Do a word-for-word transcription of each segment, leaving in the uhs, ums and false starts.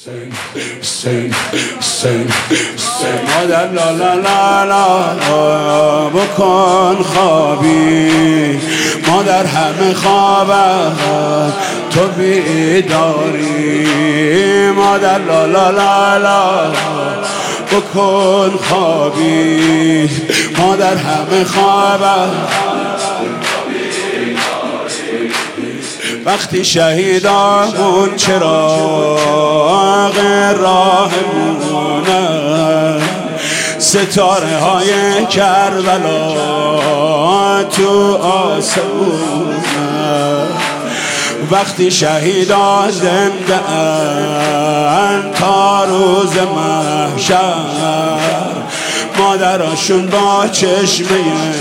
حسین حسین حسین مادر لا لا لا لا بکن خوابی مادر همه خوابم تو بیداری مادر لا لا لا لا بکن خوابی مادر همه خوابم وقتی شهیدامون چراغ راهمونه ستاره های کربلا تو آسمونه وقتی شهیدان زنده اند تا روز محشر مادراشون با چشمه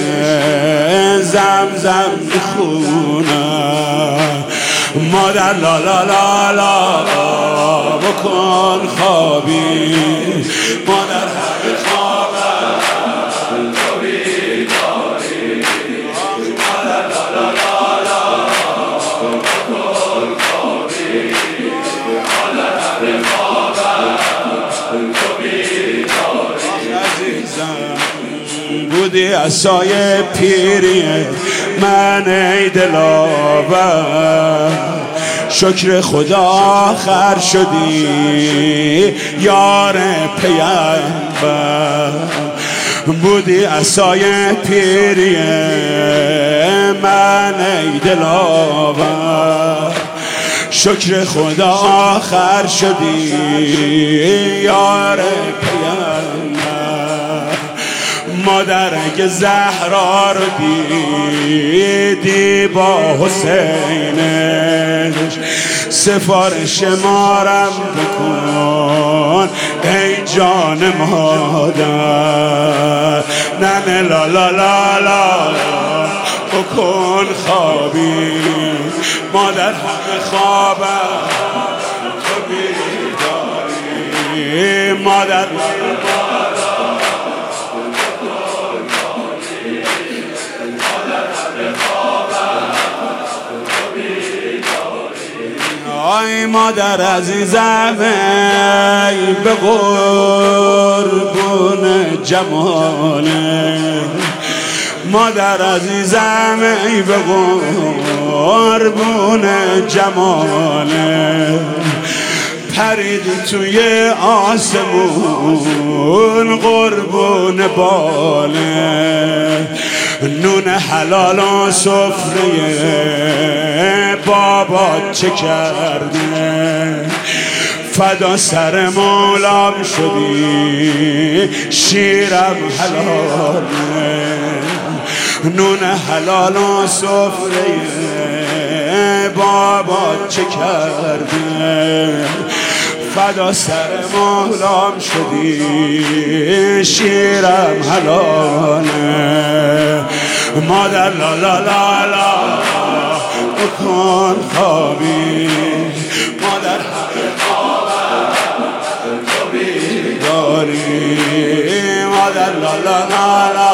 زمزم میخونه مادر لا لا لا لا بکن خوابی مادر همه خوابم تو بیداری مادر لا لا لا لا بکن خوابی مادر همه خوابم تو بیداری عزیزم بودی عصای پیری من ای دلاور شکر خدا آخر شدی یار پیامبر بودی عصای پیری من ای دلاور شکر خدا آخر شدی یار پیامبر مادر اگه زهرا رو دیدی با حسینش سفارش مارم بکن ای جان مادر ننه لا لا لا لا بکن خوابی مادر همه خوابم تو بیداری مادر آی مادر عزیزم ای به قربون جماله مادر عزیزم ای به قربون جماله پریدی توی آسمون قربون باله نون حلال و سفره بابات چه کرده فدا سر مولام شدی شیرم حلاله نون حلال و سفره بابات چه کرده فدا سر مولام شدی شیرم حلاله مادر لا لا لا لا بکن خوابی مادر همه خوابم تو بیداری مادر لا لا لا لا